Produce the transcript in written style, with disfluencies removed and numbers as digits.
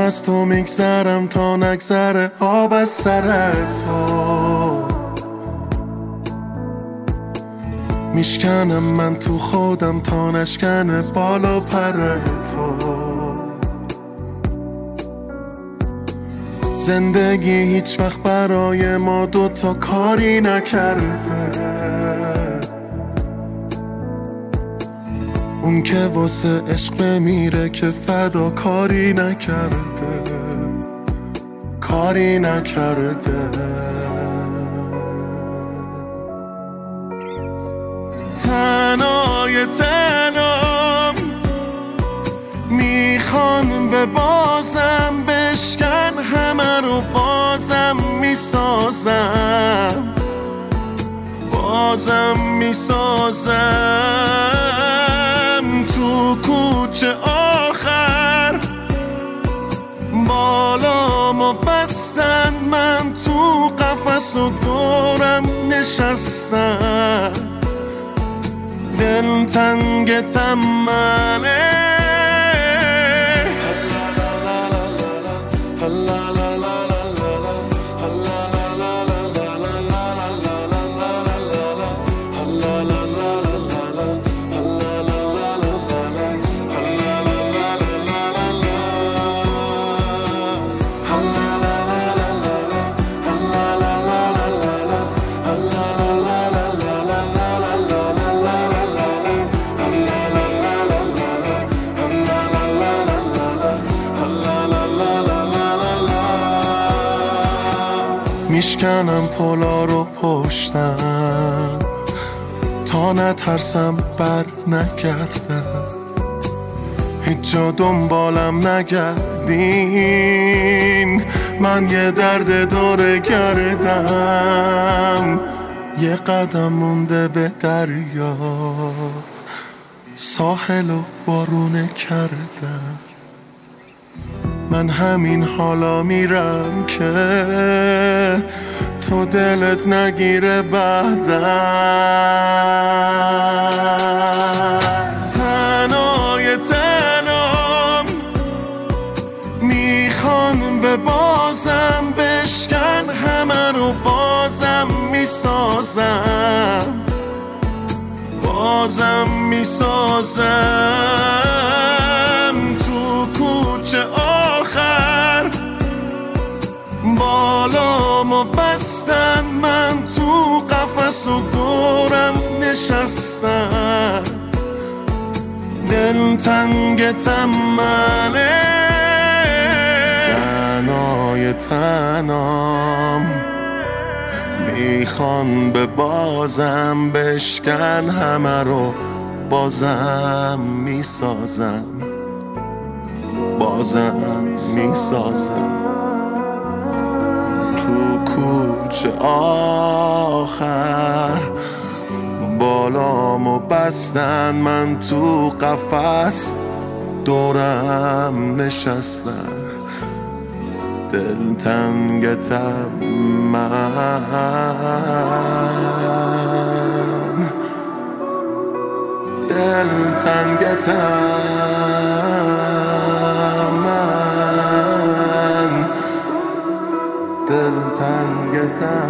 از تو میگذرم تا نگذره آب از سر تو. میشکنم من تو خودم تا نشکنه بالا پر تو. زندگی هیچ وقت برای ما دوتا کاری نکرده، اون که واسه عشق بمیره که فدا کاری نکرده، کاری نکرده. تنهای تنام میخوان به بازم بشکن همه رو بازم میسازم، بازم میسازم. تو کوچه آخر بالامو بستن، من تو قفس و دورم نشستم. دل تنگ تمنه میشکنم پلا رو پشتم تا نترسم بر نگردم. هیچ جا دنبالم نگردین، من یه درد دور گردم. یه قدم مونده به دریا، ساحل و بارونه کردم. من همین حالا میرم که تو دلت نگیره بعدم. تنهای تنام میخوان به بازم بشکن همه رو بازم میسازم، بازم میسازم. تو کوچه آخر بالامو بستن، من تو قفس و دورم نشستم. دل تنگ تمنه تنهای تنام میخوان به بازم بشکن همه رو بازم میسازم، بازم میسازم. تو کوچه آخر بالامو بستن، من تو قفس دورم نشستم. دل تنگ من، دل تنگ من، دل تنگ